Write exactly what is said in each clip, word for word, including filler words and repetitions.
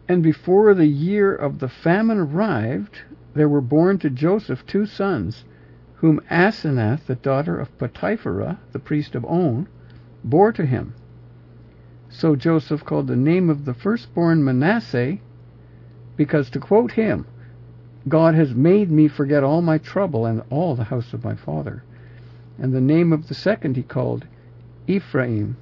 And before the year of the famine arrived, there were born to Joseph two sons, whom Asenath, the daughter of Potipharah, the priest of On, bore to him. So Joseph called the name of the firstborn Manasseh, because, to quote him, God has made me forget all my trouble and all the house of my father. And the name of the second he called Ephraim,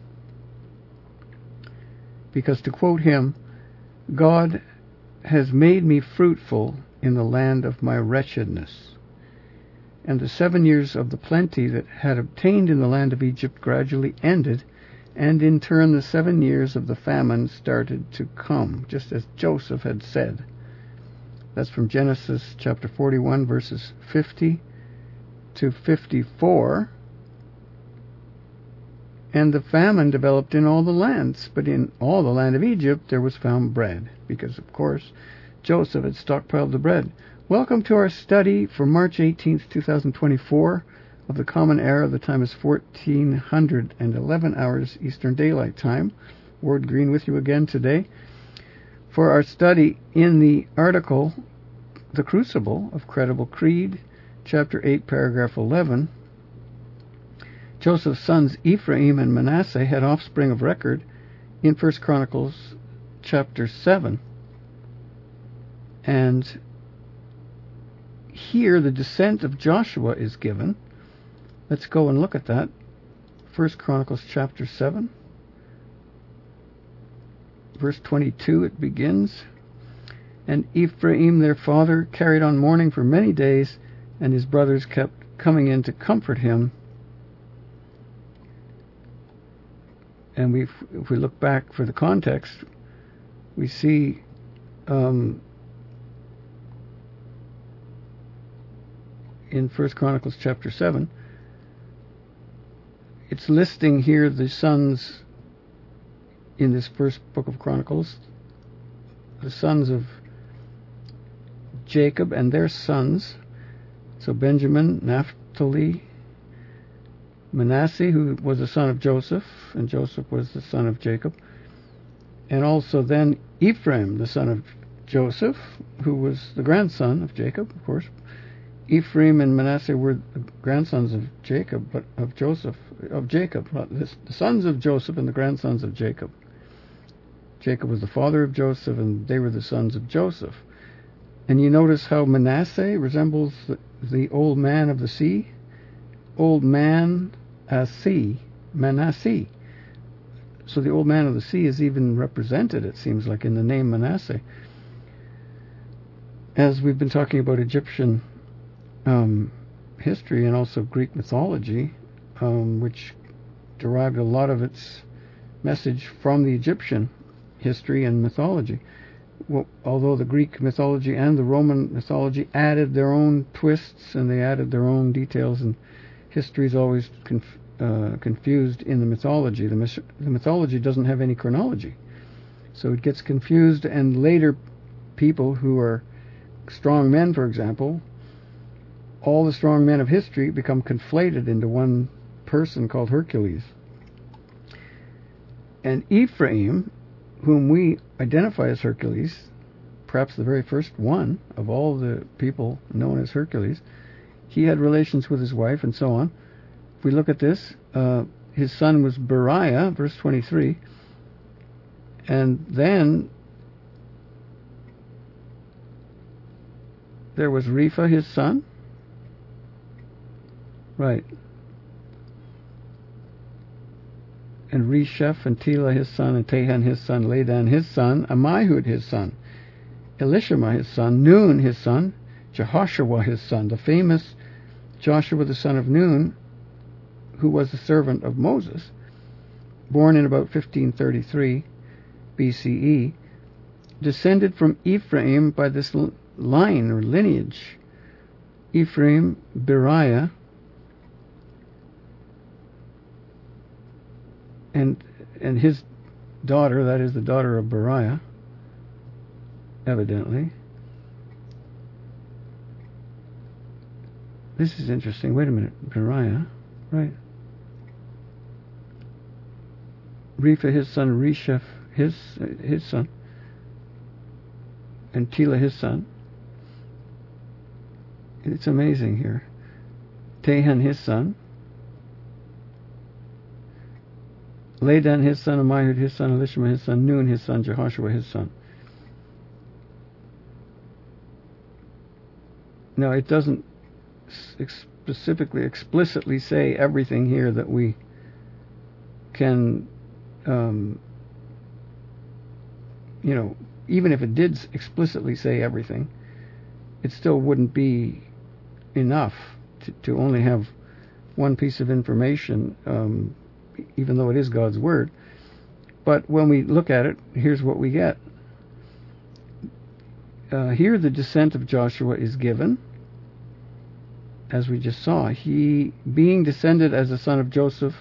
because, to quote him, God has made me fruitful in the land of my wretchedness. And the seven years of the plenty that had obtained in the land of Egypt gradually ended, and in turn the seven years of the famine started to come, just as Joseph had said. That's from Genesis chapter forty-one, verses fifty to fifty-four. And the famine developed in all the lands, but in all the land of Egypt there was found bread, because, of course, Joseph had stockpiled the bread. Welcome to our study for March eighteenth, twenty twenty-four, of the Common Era. The time is fourteen eleven hours Eastern Daylight Time. Ward Green with you again today for our study in the article, The Crucible of Credible Creed, chapter eight, paragraph eleven. Joseph's sons Ephraim and Manasseh had offspring of record in First Chronicles chapter seven. And here the descent of Joshua is given. Let's go and look at that. First Chronicles chapter seven. Verse twenty-two, it begins. And Ephraim their father carried on mourning for many days, and his brothers kept coming in to comfort him. And we, if we look back for the context, we see um, in First Chronicles chapter seven, it's listing here the sons in this first book of Chronicles, the sons of Jacob and their sons. So Benjamin, Naphtali, Manasseh, who was the son of Joseph, and Joseph was the son of Jacob, and also then Ephraim, the son of Joseph, who was the grandson of Jacob, of course. Ephraim and Manasseh were the grandsons of Jacob, but of Joseph, of Jacob, the sons of Joseph and the grandsons of Jacob. Jacob was the father of Joseph, and they were the sons of Joseph. And you notice how Manasseh resembles the, the old man of the sea. Old man as sea, Manasseh. So the old man of the sea is even represented, it seems like, in the name Manasseh. As we've been talking about Egyptian um, history and also Greek mythology, um, which derived a lot of its message from the Egyptian history and mythology. Well, although the Greek mythology and the Roman mythology added their own twists and they added their own details, and history is always conf- uh, confused in the mythology. The, myth- the mythology doesn't have any chronology, so it gets confused, and later people who are strong men, for example, all the strong men of history become conflated into one person called Hercules. And Ephraim, whom we identify as Hercules, perhaps the very first one of all the people known as Hercules, he had relations with his wife and so on. If we look at this, uh, his son was Beriah, verse twenty-three, and then there was Repha, his son. Right. And Resheph and Tela his son, and Tahan his son, Ladan his son, Ammihud his son, Elishama his son, Nun his son, Jehoshua his son, the famous Joshua the son of Nun, who was the servant of Moses, born in about fifteen thirty-three B C E, descended from Ephraim by this line or lineage. Ephraim, Beriah, and and his daughter, that is the daughter of Beriah, evidently. This is interesting. Wait a minute. Beriah, right. Repha, his son, Resheph, his, his son. and Tela his son. It's amazing here. Tahan his son. Ladan his son, Ammihud his son, Elishama his son, Nun his son, Jehoshua his son. Now it doesn't specifically, explicitly say everything here that we can, um, you know, even if it did explicitly say everything, it still wouldn't be enough to, to only have one piece of information, um, even though it is God's word. But when we look at it, here's what we get. Uh, here the descent of Joshua is given, as we just saw. He, being descended as a son of Joseph,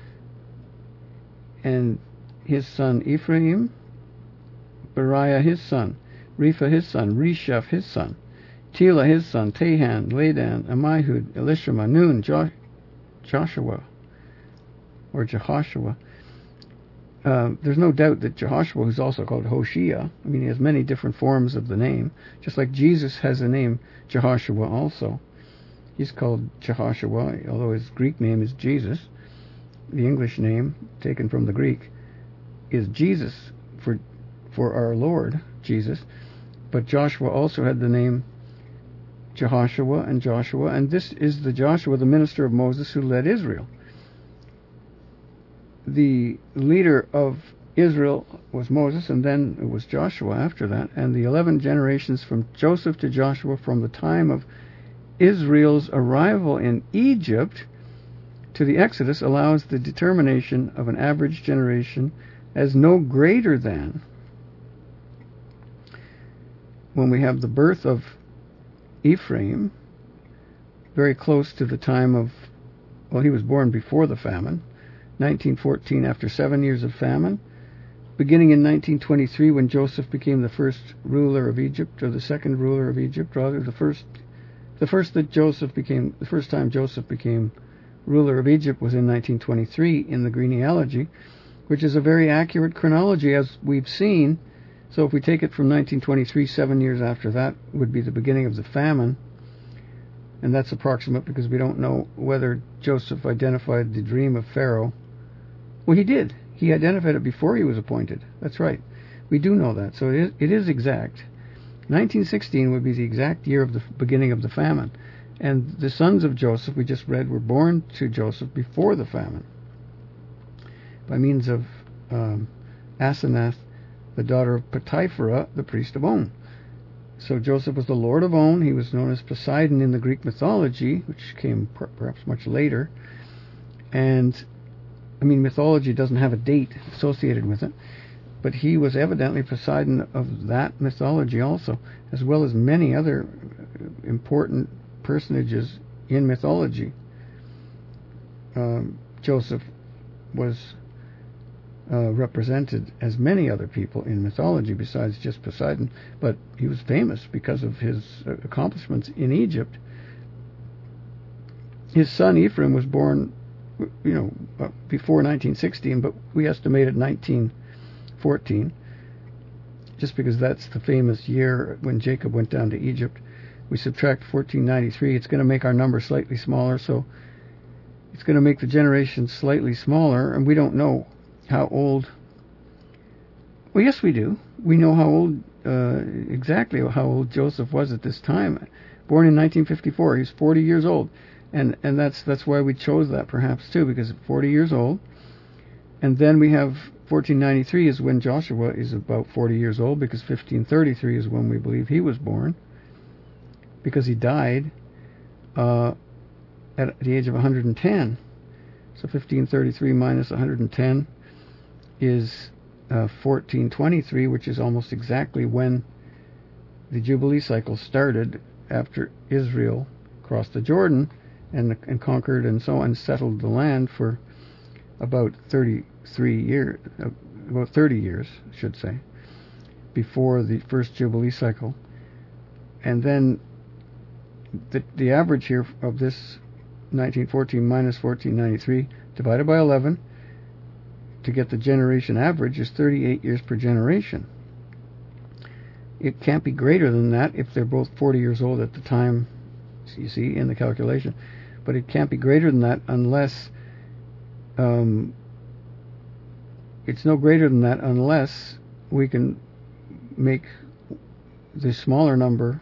and his son Ephraim, Beriah his son, Repha his son, Resheph his son, Tela his son, Tahan, Ladan, Ammihud, Elishama, Nun, jo- Joshua, or Jehoshua. Uh, there's no doubt that Jehoshua, who's also called Hoshea, I mean, he has many different forms of the name, just like Jesus has the name Jehoshua also. He's called Jehoshua, although his Greek name is Jesus. The English name, taken from the Greek, is Jesus, for for our Lord, Jesus. But Joshua also had the name Jehoshua and Joshua, and this is the Joshua, the minister of Moses, who led Israel. The leader of Israel was Moses, and then it was Joshua after that, and the eleven generations from Joseph to Joshua, from the time of Israel's arrival in Egypt to the Exodus, allows the determination of an average generation as no greater than, when we have the birth of Ephraim, very close to the time of, well, he was born before the famine, nineteen fourteen, after seven years of famine, beginning in nineteen twenty-three, when Joseph became the first ruler of Egypt, or the second ruler of Egypt, rather, the first, the first that Joseph became, the first time Joseph became ruler of Egypt was in nineteen twenty-three in the genealogy, which is a very accurate chronology, as we've seen. So if we take it from nineteen twenty-three, seven years after that would be the beginning of the famine, and that's approximate because we don't know whether Joseph identified the dream of Pharaoh. Well, he did. He identified it before he was appointed. That's right. We do know that. So it is, it is exact. nineteen sixteen would be the exact year of the beginning of the famine. And the sons of Joseph, we just read, were born to Joseph before the famine, by means of um, Asenath, the daughter of Potipharah, the priest of On. So Joseph was the lord of On. He was known as Poseidon in the Greek mythology, which came per- perhaps much later. And, I mean, mythology doesn't have a date associated with it, but he was evidently Poseidon of that mythology also, as well as many other important personages in mythology. Um, Joseph was uh, represented as many other people in mythology besides just Poseidon, but he was famous because of his uh, accomplishments in Egypt. His son Ephraim was born, you know, uh, before nineteen sixteen, but we estimated nineteen fourteen, just because that's the famous year when Jacob went down to Egypt. We subtract fourteen ninety-three, it's going to make our number slightly smaller, so it's going to make the generation slightly smaller, and we don't know how old. Well, yes, we do. We know how old, uh, exactly how old Joseph was at this time. Born in nineteen fifty-four, he's forty years old, and and that's that's why we chose that perhaps too, because forty years old, and then we have fourteen ninety-three is when Joshua is about forty years old, because fifteen thirty-three is when we believe he was born, because he died uh, at the age of one hundred ten. So fifteen thirty-three minus one hundred ten is uh, fourteen twenty-three, which is almost exactly when the Jubilee cycle started, after Israel crossed the Jordan and, and conquered and so on, settled the land for about thirty-three years, uh, about thirty years, I should say, before the first Jubilee cycle. And then the, the average here of this nineteen fourteen minus fourteen ninety-three divided by eleven to get the generation average is thirty-eight years per generation. It can't be greater than that if they're both forty years old at the time, you see, in the calculation. But it can't be greater than that unless um, it's no greater than that unless we can make the smaller number,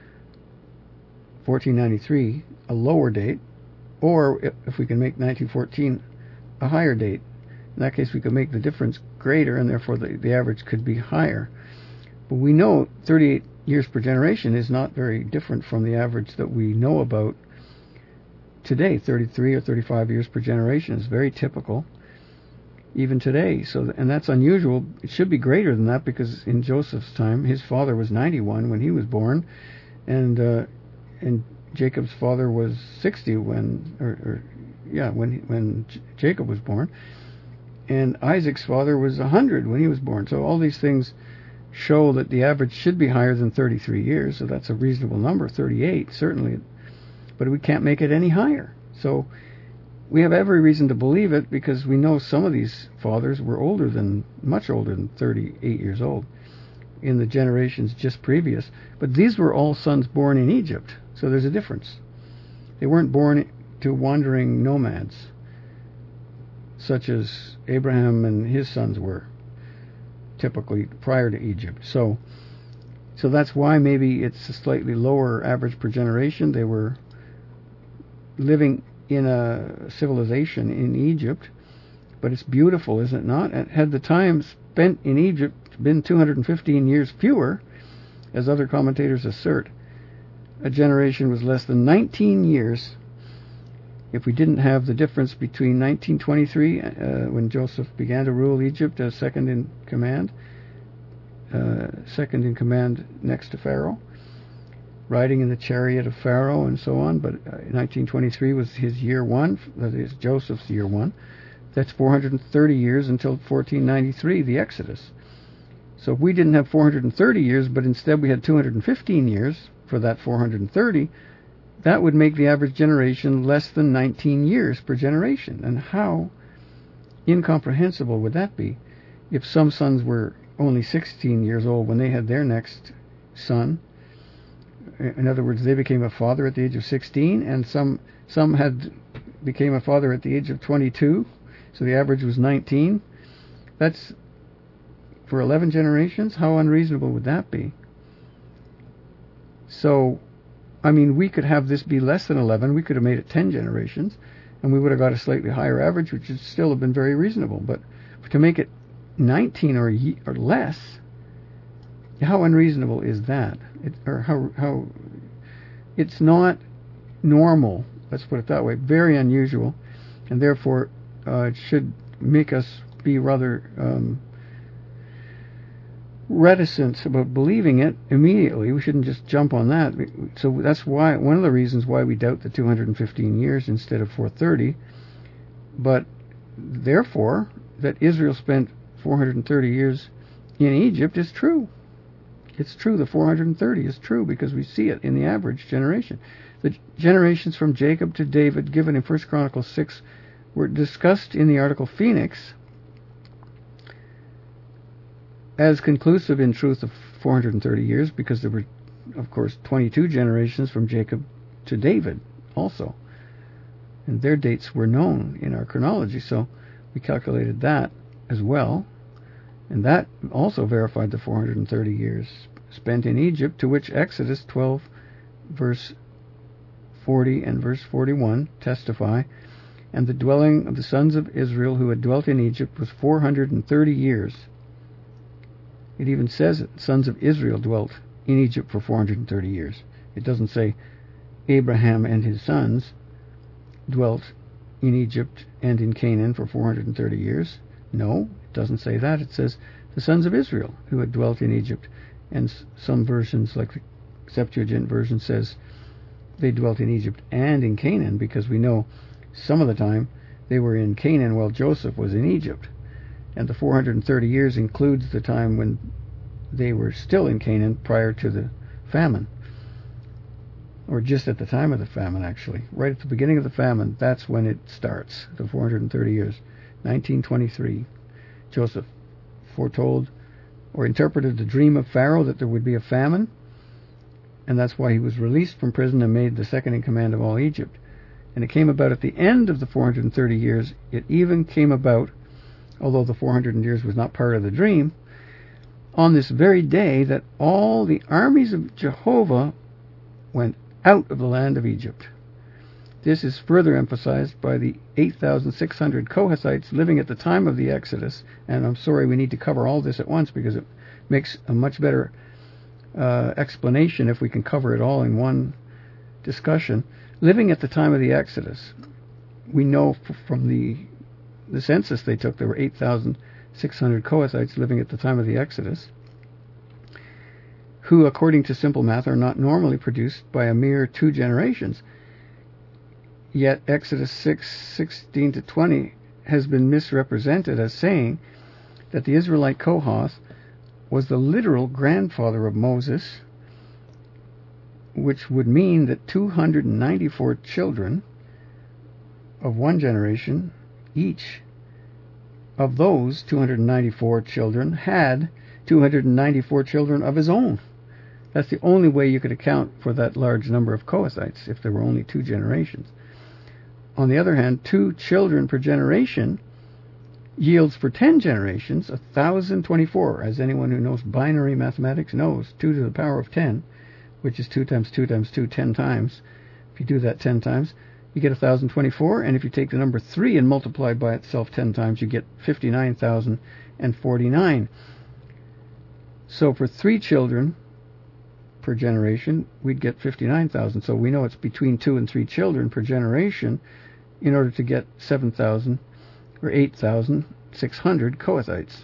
fourteen ninety-three, a lower date, or if we can make nineteen fourteen a higher date. In that case, we could make the difference greater, and therefore the, the average could be higher. But we know thirty-eight years per generation is not very different from the average that we know about today. thirty-three or thirty-five years per generation is very typical, even today. So, and that's unusual. It should be greater than that, because in Joseph's time, his father was ninety-one when he was born, and uh, and Jacob's father was sixty when, or, or yeah, when when J- Jacob was born, and Isaac's father was one hundred when he was born. So all these things show that the average should be higher than thirty-three years. So that's a reasonable number, thirty-eight certainly, but we can't make it any higher. So we have every reason to believe it, because we know some of these fathers were older than, much older than thirty-eight years old in the generations just previous. But these were all sons born in Egypt, so there's a difference. They weren't born to wandering nomads, such as Abraham and his sons were, typically prior to Egypt. So, so that's why maybe it's a slightly lower average per generation. They were living in a civilization in Egypt, but it's beautiful, is it not? And had the time spent in Egypt been two hundred fifteen years fewer, as other commentators assert, a generation was less than nineteen years if we didn't have the difference between nineteen twenty-three, uh, when Joseph began to rule Egypt as second in command, uh, second in command next to Pharaoh, riding in the chariot of Pharaoh and so on. But uh, nineteen twenty-three was his year one, that is Joseph's year one. That's four hundred thirty years until fourteen ninety-three, the Exodus. So if we didn't have four hundred thirty years, but instead we had two hundred fifteen years for that four hundred thirty, that would make the average generation less than nineteen years per generation. And how incomprehensible would that be if some sons were only sixteen years old when they had their next son? In other words, they became a father at the age of sixteen, and some some had became a father at the age of twenty-two, so the average was nineteen. That's for eleven generations. How unreasonable would that be? So, I mean, we could have this be less than eleven. We could have made it ten generations, and we would have got a slightly higher average, which would still have been very reasonable. But to make it nineteen or or less, how unreasonable is that? It, or how how it's not normal. Let's put it that way. Very unusual, and therefore uh, it should make us be rather um, reticent about believing it immediately. We shouldn't just jump on that. So that's why one of the reasons why we doubt the two hundred fifteen years instead of four hundred thirty. But therefore, that Israel spent four hundred thirty years in Egypt is true. It's true. The four hundred thirty is true because we see it in the average generation. The generations from Jacob to David given in First Chronicles six were discussed in the article Phoenix as conclusive in truth of four hundred thirty years, because there were, of course, twenty-two generations from Jacob to David also. And their dates were known in our chronology, so we calculated that as well. And that also verified the four hundred thirty years spent in Egypt, to which Exodus twelve, verse forty and verse forty-one testify. And the dwelling of the sons of Israel who had dwelt in Egypt was four hundred thirty years. It even says it, sons of Israel dwelt in Egypt for four hundred thirty years. It doesn't say Abraham and his sons dwelt in Egypt and in Canaan for four hundred thirty years. No, it doesn't say that. It says the sons of Israel who had dwelt in Egypt. And some versions, like the Septuagint version, says they dwelt in Egypt and in Canaan, because we know some of the time they were in Canaan while Joseph was in Egypt. And the four hundred thirty years includes the time when they were still in Canaan prior to the famine. Or just at the time of the famine, actually. Right at the beginning of the famine, that's when it starts, the four hundred thirty years. nineteen twenty-three. Joseph foretold or interpreted the dream of Pharaoh that there would be a famine, and that's why he was released from prison and made the second in command of all Egypt. And it came about at the end of the four hundred thirty years. It even came about, although the four hundred years was not part of the dream, on this very day that all the armies of Jehovah went out of the land of Egypt. This is further emphasized by the eight thousand six hundred Kohathites living at the time of the Exodus, and I'm sorry we need to cover all this at once because it makes a much better uh, explanation if we can cover it all in one discussion. Living at the time of the Exodus, we know f- from the the census they took, there were eight thousand six hundred Kohathites living at the time of the Exodus, who, according to simple math, are not normally produced by a mere two generations. Yet Exodus six sixteen to twenty has been misrepresented as saying that the Israelite Kohath was the literal grandfather of Moses, which would mean that two hundred ninety-four children of one generation, each of those two hundred ninety-four children had two hundred ninety-four children of his own. That's the only way you could account for that large number of Kohathites, if there were only two generations. On the other hand, two children per generation yields for ten generations one thousand twenty-four. As anyone who knows binary mathematics knows, two to the power of ten, which is two times two times two, ten times. If you do that ten times, you get one thousand twenty-four, and if you take the number three and multiply by itself ten times, you get fifty-nine thousand forty-nine. So for three children per generation, we'd get fifty-nine thousand. So we know it's between two and three children per generation in order to get seven thousand or eight thousand six hundred Kohathites.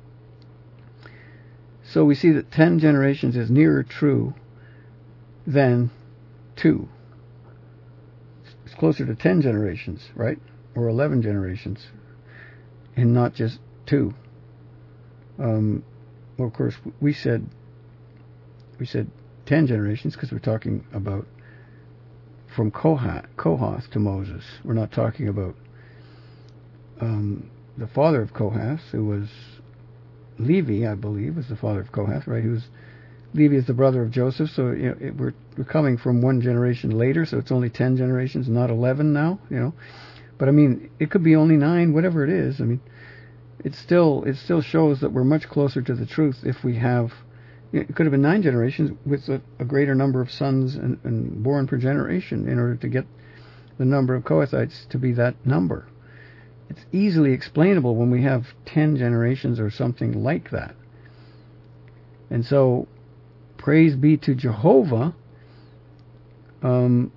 So we see that ten generations is nearer true than two. It's closer to ten generations, right? Or eleven generations, and not just two. Um, well, of course, we said we said ten generations because we're talking about from Kohath, Kohath to Moses. We're not talking about um, the father of Kohath, who was Levi, I believe, was the father of Kohath, right? He was Levi is the brother of Joseph, so you know, it, we're we're coming from one generation later, so it's only ten generations, not eleven now, you know. But I mean, it could be only nine, whatever it is. I mean, it still it still shows that we're much closer to the truth if we have. It could have been nine generations with a, a greater number of sons and, and born per generation in order to get the number of Kohathites to be that number. It's easily explainable when we have ten generations or something like that. And so, praise be to Jehovah, um,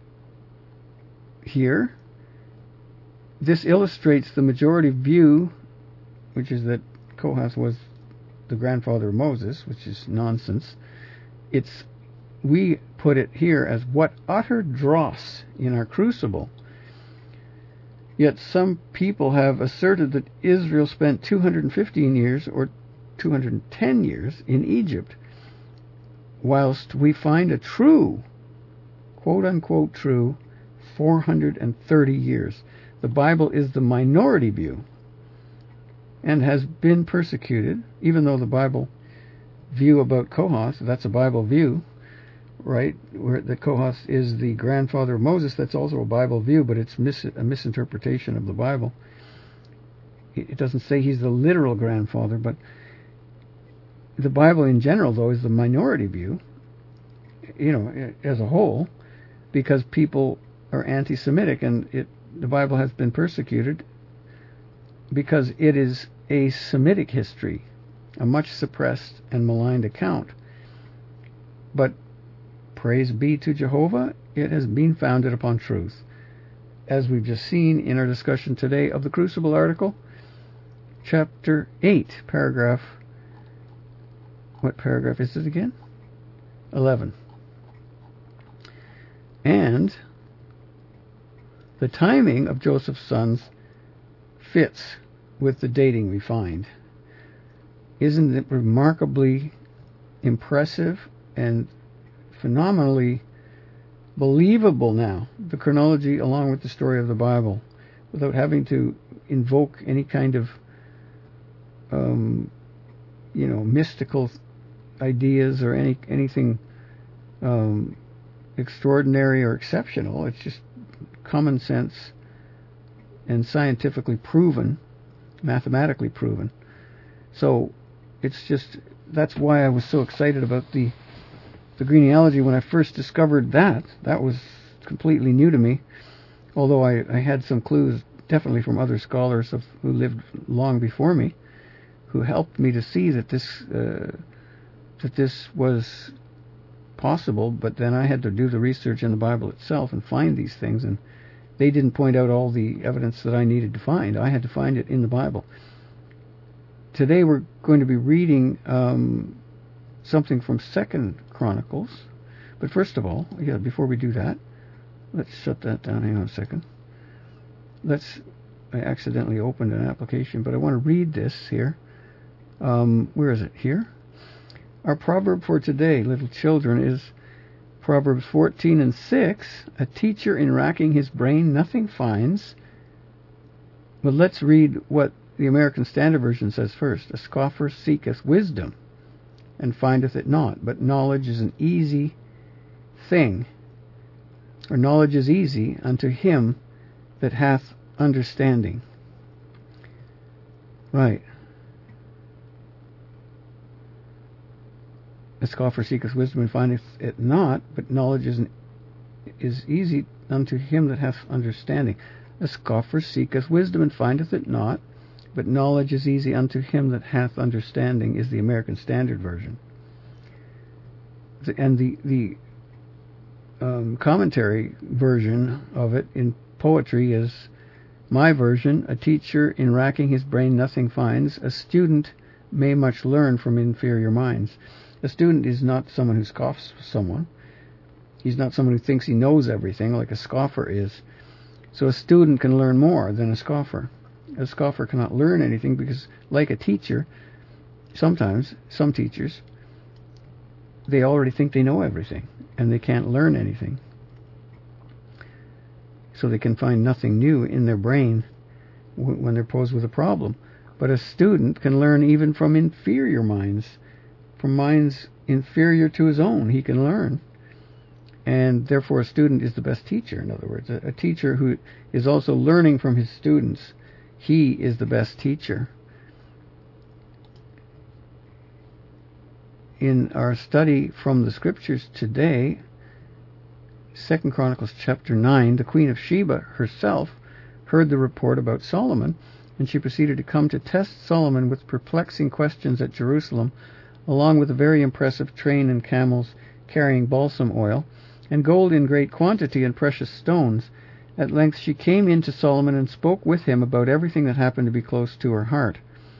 here, this illustrates the majority view, which is that Kohath was the grandfather of Moses, which is nonsense. It's, we put it here as what utter dross in our crucible. Yet some people have asserted that Israel spent two hundred fifteen years or two hundred ten years in Egypt, whilst we find a true, quote-unquote true, four hundred thirty years. The Bible is the minority view and has been persecuted, even though the Bible view about Kohath, that's a Bible view, right, where that Kohath is the grandfather of Moses, that's also a Bible view, but it's mis- a misinterpretation of the Bible. It doesn't say he's the literal grandfather, but the Bible in general, though, is the minority view, you know, as a whole, because people are anti-Semitic, and it, the Bible has been persecuted because it is a Semitic history, a much suppressed and maligned account. But praise be to Jehovah, it has been founded upon truth. As we've just seen in our discussion today of the Crucible article, chapter eight, paragraph, what paragraph is it again? eleven. And the timing of Joseph's sons fits with the dating we find. Isn't it remarkably impressive and phenomenally believable now, the chronology along with the story of the Bible, without having to invoke any kind of um, you know, mystical ideas or any anything um, extraordinary or exceptional. It's just common sense and scientifically proven, mathematically proven. So it's just, that's why I was so excited about the the genealogy when I first discovered that. That was completely new to me, although I, I had some clues definitely from other scholars of, who lived long before me, who helped me to see that this uh, that this was possible. But then I had to do the research in the Bible itself and find these things, and they didn't point out all the evidence that I needed to find. I had to find it in the Bible. Today we're going to be reading um, something from Second Chronicles. But first of all, yeah, before we do that, let's shut that down. Hang on a second. Let's. I accidentally opened an application, but I want to read this here. Um, where is it? Here. Our proverb for today, little children, is Proverbs fourteen and six. A teacher in racking his brain nothing finds. But let's read what the American Standard Version says first. A scoffer seeketh wisdom, and findeth it not. But knowledge is an easy thing, or knowledge is easy unto him that hath understanding. Right. A scoffer seeketh wisdom and findeth it not, but knowledge is, an, is easy unto him that hath understanding. A scoffer seeketh wisdom and findeth it not, but knowledge is easy unto him that hath understanding, is the American Standard Version. The, and the the um, commentary version of it in poetry is my version. A teacher in racking his brain nothing finds. A student may much learn from inferior minds. A student is not someone who scoffs someone. He's not someone who thinks he knows everything like a scoffer is. So a student can learn more than a scoffer. A scoffer cannot learn anything because, like a teacher, sometimes, some teachers, they already think they know everything and they can't learn anything. So they can find nothing new in their brain when they're posed with a problem. But a student can learn even from inferior minds, from minds inferior to his own. He can learn. And therefore a student is the best teacher, in other words. A, a teacher who is also learning from his students, he is the best teacher. In our study from the scriptures today, Second Chronicles chapter nine, the Queen of Sheba herself heard the report about Solomon, and she proceeded to come to test Solomon with perplexing questions at Jerusalem, along with a very impressive train and camels carrying balsam oil, and gold in great quantity and precious stones. At length she came in to Solomon and spoke with him about everything that happened to be close to her heart.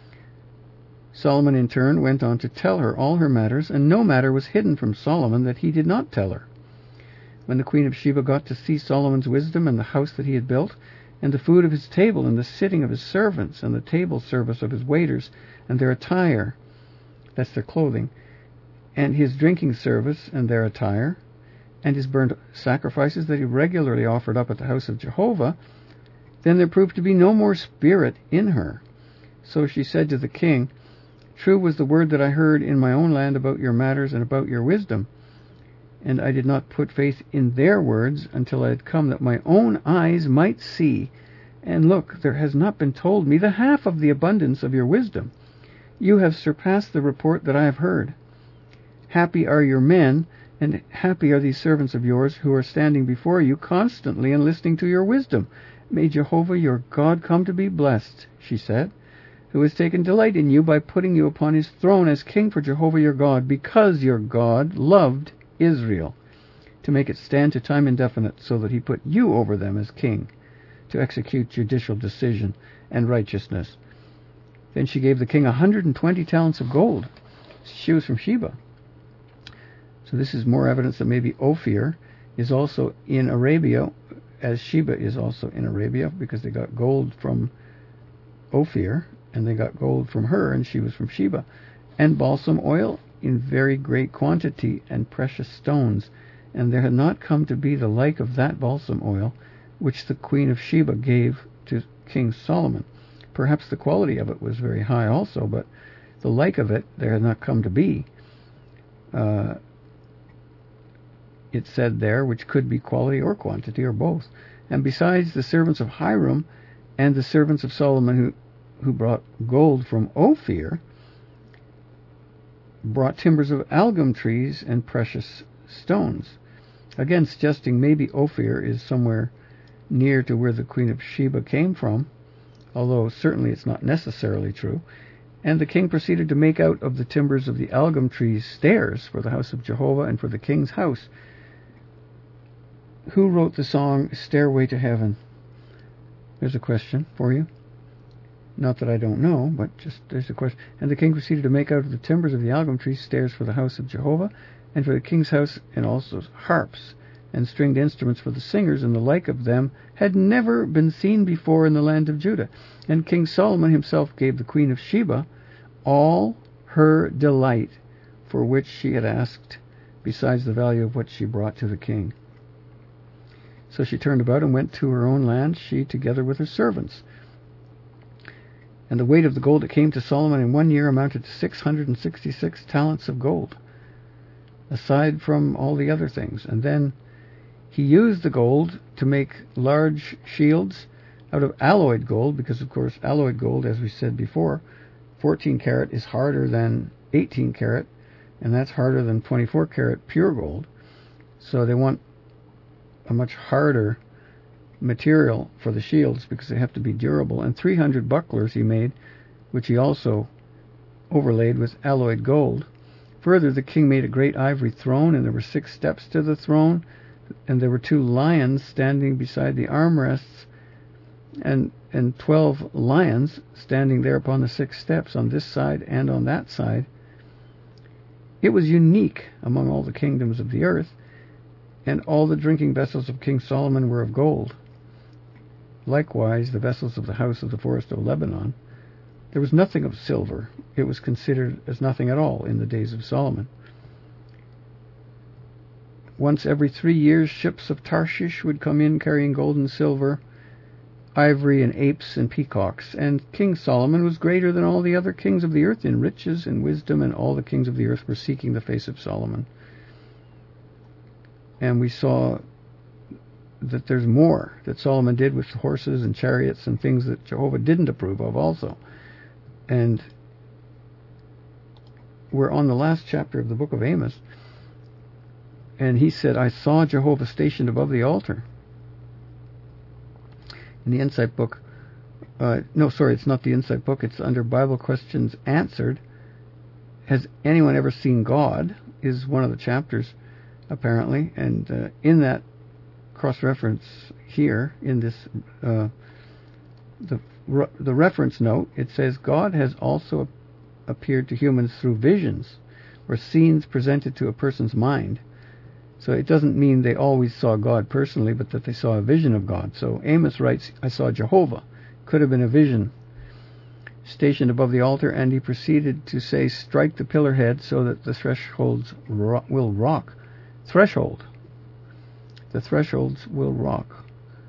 Solomon in turn went on to tell her all her matters, and no matter was hidden from Solomon that he did not tell her. When the Queen of Sheba got to see Solomon's wisdom and the house that he had built, and the food of his table, and the sitting of his servants, and the table service of his waiters, and their attire, that's their clothing, and his drinking service, and their attire, and his burnt sacrifices that he regularly offered up at the house of Jehovah, then there proved to be no more spirit in her. So she said to the king, True was the word that I heard in my own land about your matters and about your wisdom, and I did not put faith in their words until I had come that my own eyes might see. And look, there has not been told me the half of the abundance of your wisdom. You have surpassed the report that I have heard. Happy are your men, and happy are these servants of yours who are standing before you constantly and listening to your wisdom. May Jehovah your God come to be blessed, she said, who has taken delight in you by putting you upon his throne as king for Jehovah your God, because your God loved Israel, to make it stand to time indefinite, so that he put you over them as king, to execute judicial decision and righteousness. Then she gave the king a hundred and twenty talents of gold. She was from Sheba. So this is more evidence that maybe Ophir is also in Arabia, as Sheba is also in Arabia, because they got gold from Ophir, and they got gold from her, and she was from Sheba. And balsam oil in very great quantity, and precious stones. And there had not come to be the like of that balsam oil, which the Queen of Sheba gave to King Solomon. Perhaps the quality of it was very high also, but the like of it there had not come to be. Uh, it said there, which could be quality or quantity or both. And besides the servants of Hiram and the servants of Solomon who, who brought gold from Ophir, brought timbers of algum trees and precious stones. Again, suggesting maybe Ophir is somewhere near to where the Queen of Sheba came from, although certainly it's not necessarily true. And the king proceeded to make out of the timbers of the algum trees stairs for the house of Jehovah and for the king's house. Who wrote the song Stairway to Heaven? There's a question for you. Not that I don't know, but just there's a question. And the king proceeded to make out of the timbers of the algum trees stairs for the house of Jehovah and for the king's house, and also harps and stringed instruments for the singers, and the like of them had never been seen before in the land of Judah. And King Solomon himself gave the Queen of Sheba all her delight for which she had asked, besides the value of what she brought to the king. So she turned about and went to her own land, she together with her servants. And the weight of the gold that came to Solomon in one year amounted to six hundred and sixty-six talents of gold, aside from all the other things. And then he used the gold to make large shields out of alloyed gold, because, of course, alloyed gold, as we said before, fourteen karat is harder than eighteen karat, and that's harder than twenty-four karat pure gold. So they want a much harder material for the shields because they have to be durable. And three hundred bucklers he made, which he also overlaid with alloyed gold. Further, the king made a great ivory throne, and there were six steps to the throne, and there were two lions standing beside the armrests, and and twelve lions standing there upon the six steps on this side and on that side. It was unique among all the kingdoms of the earth, and all the drinking vessels of King Solomon were of gold. Likewise, the vessels of the house of the forest of Lebanon. There was nothing of silver. It was considered as nothing at all in the days of Solomon. Once every three years, ships of Tarshish would come in carrying gold and silver, ivory and apes and peacocks. And King Solomon was greater than all the other kings of the earth in riches and wisdom, and all the kings of the earth were seeking the face of Solomon. And we saw that there's more that Solomon did with horses and chariots and things that Jehovah didn't approve of also. And we're on the last chapter of the book of Amos, and he said, I saw Jehovah stationed above the altar. In the Insight book, uh, no, sorry, it's not the Insight book, it's under Bible Questions Answered. Has anyone ever seen God? Is one of the chapters, apparently, and uh, in that cross-reference here, in this, uh, the re- the reference note, it says, God has also appeared to humans through visions, or scenes presented to a person's mind. So it doesn't mean they always saw God personally, but that they saw a vision of God. So Amos writes, I saw Jehovah. Could have been a vision. Stationed above the altar, and he proceeded to say, strike the pillar head so that the thresholds ro- will rock. Threshold. The thresholds will rock.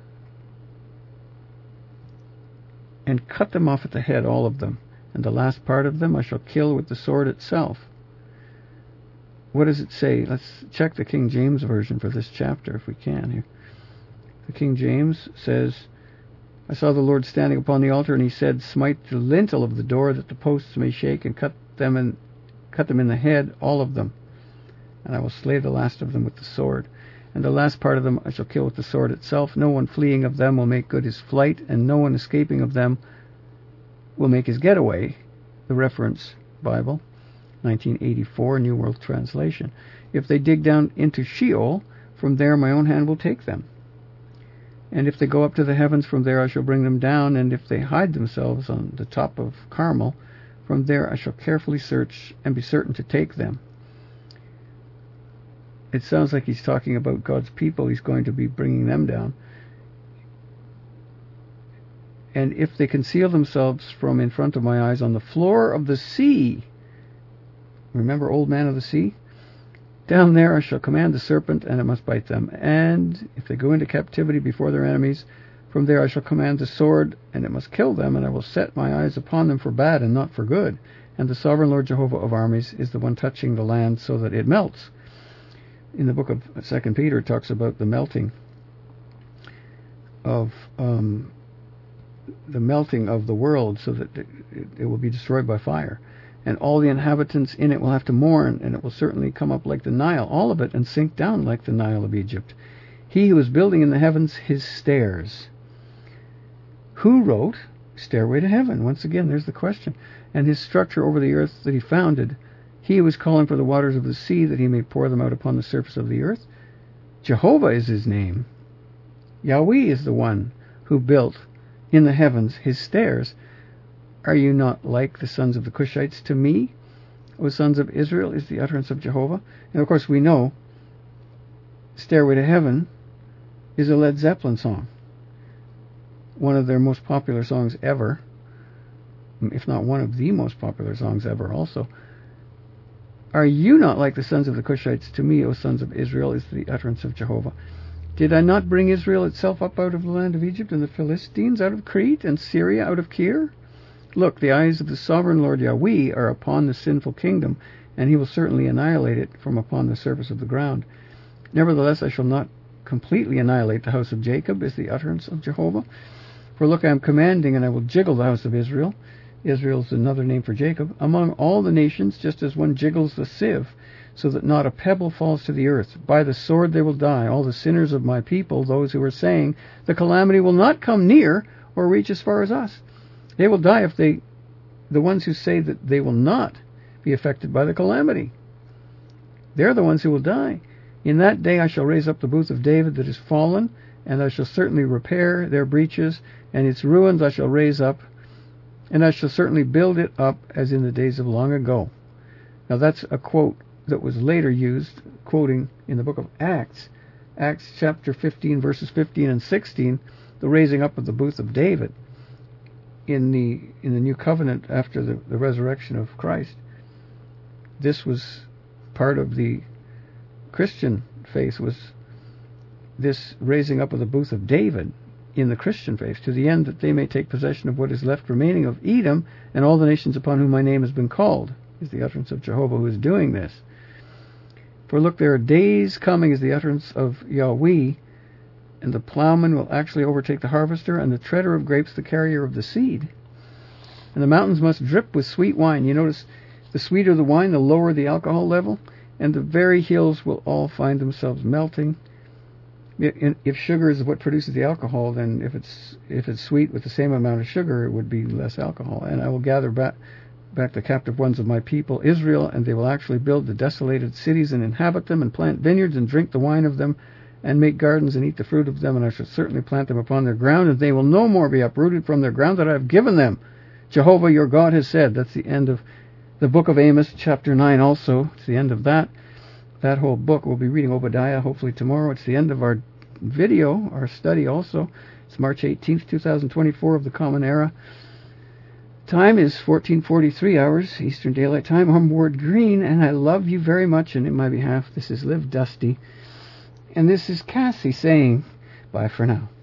And cut them off at the head, all of them. And the last part of them I shall kill with the sword itself. What does it say? Let's check the King James Version for this chapter, if we can here. The King James says, I saw the Lord standing upon the altar, and he said, smite the lintel of the door, that the posts may shake, and cut them in, cut them in the head, all of them. And I will slay the last of them with the sword. And the last part of them I shall kill with the sword itself. No one fleeing of them will make good his flight, and no one escaping of them will make his getaway. The Reference Bible, nineteen eighty-four, New World Translation. If they dig down into Sheol, from there my own hand will take them. And if they go up to the heavens, from there I shall bring them down. And if they hide themselves on the top of Carmel, from there I shall carefully search and be certain to take them. It sounds like he's talking about God's people. He's going to be bringing them down. And if they conceal themselves from in front of my eyes on the floor of the sea, remember Old Man of the Sea? Down there I shall command the serpent, and it must bite them. And if they go into captivity before their enemies, from there I shall command the sword, and it must kill them, and I will set my eyes upon them for bad and not for good. and the sovereign Lord Jehovah of armies is the one touching the land so that it melts. In the book of Second Peter, it talks about the melting of um, the melting of the world so that it, it will be destroyed by fire. And all the inhabitants in it will have to mourn, and it will certainly come up like the Nile, all of it, and sink down like the Nile of Egypt. He who is building in the heavens his stairs. Who wrote Stairway to Heaven? Once again, there's the question. And his structure over the earth that he founded. He who is calling for the waters of the sea that he may pour them out upon the surface of the earth. Jehovah is his name. Yahweh is the one who built in the heavens his stairs. Are you not like the sons of the Cushites to me, O sons of Israel, is the utterance of Jehovah? And of course we know Stairway to Heaven is a Led Zeppelin song. One of their most popular songs ever, if not one of the most popular songs ever also. Are you not like the sons of the Cushites to me, O sons of Israel, is the utterance of Jehovah? Did I not bring Israel itself up out of the land of Egypt, and the Philistines out of Crete, and Syria out of Kir? Look, the eyes of the sovereign Lord Yahweh are upon the sinful kingdom, and he will certainly annihilate it from upon the surface of the ground. Nevertheless, I shall not completely annihilate the house of Jacob, is the utterance of Jehovah. For look, I am commanding, and I will jiggle the house of Israel. Israel is another name for Jacob. Among all the nations, just as one jiggles the sieve, so that not a pebble falls to the earth. By the sword they will die, all the sinners of my people, those who are saying, the calamity will not come near or reach as far as us. They will die if they, the ones who say that they will not be affected by the calamity. They're the ones who will die. In that day I shall raise up the booth of David that is fallen, and I shall certainly repair their breaches, and its ruins I shall raise up, and I shall certainly build it up as in the days of long ago. Now that's a quote that was later used, quoting in the book of Acts, Acts chapter fifteen, verses fifteen and sixteen, the raising up of the booth of David in the in the new covenant after the, the resurrection of Christ. This was part of the Christian faith, was this raising up of the booth of David in the Christian faith, to the end that they may take possession of what is left remaining of Edom and all the nations upon whom my name has been called, is the utterance of Jehovah who is doing this. For look, there are days coming, is the utterance of Yahweh, and the plowman will actually overtake the harvester, and the treader of grapes the carrier of the seed. And the mountains must drip with sweet wine. You notice, the sweeter the wine, the lower the alcohol level, and the very hills will all find themselves melting. If sugar is what produces the alcohol, then if it's if it's sweet with the same amount of sugar, it would be less alcohol. And I will gather back back the captive ones of my people, Israel, and they will actually build the desolated cities and inhabit them, and plant vineyards and drink the wine of them, and make gardens and eat the fruit of them, and I shall certainly plant them upon their ground, and they will no more be uprooted from their ground that I have given them. Jehovah your God has said. That's the end of the book of Amos, chapter nine also. It's the end of that. That whole book. We'll be reading Obadiah hopefully tomorrow. It's the end of our video, our study also. It's March eighteenth, twenty twenty-four of the Common Era. Time is fourteen forty-three hours, Eastern Daylight Time. I'm Ward Green, and I love you very much, and in my behalf, this is Live Dusty. And this is Cassie saying bye for now.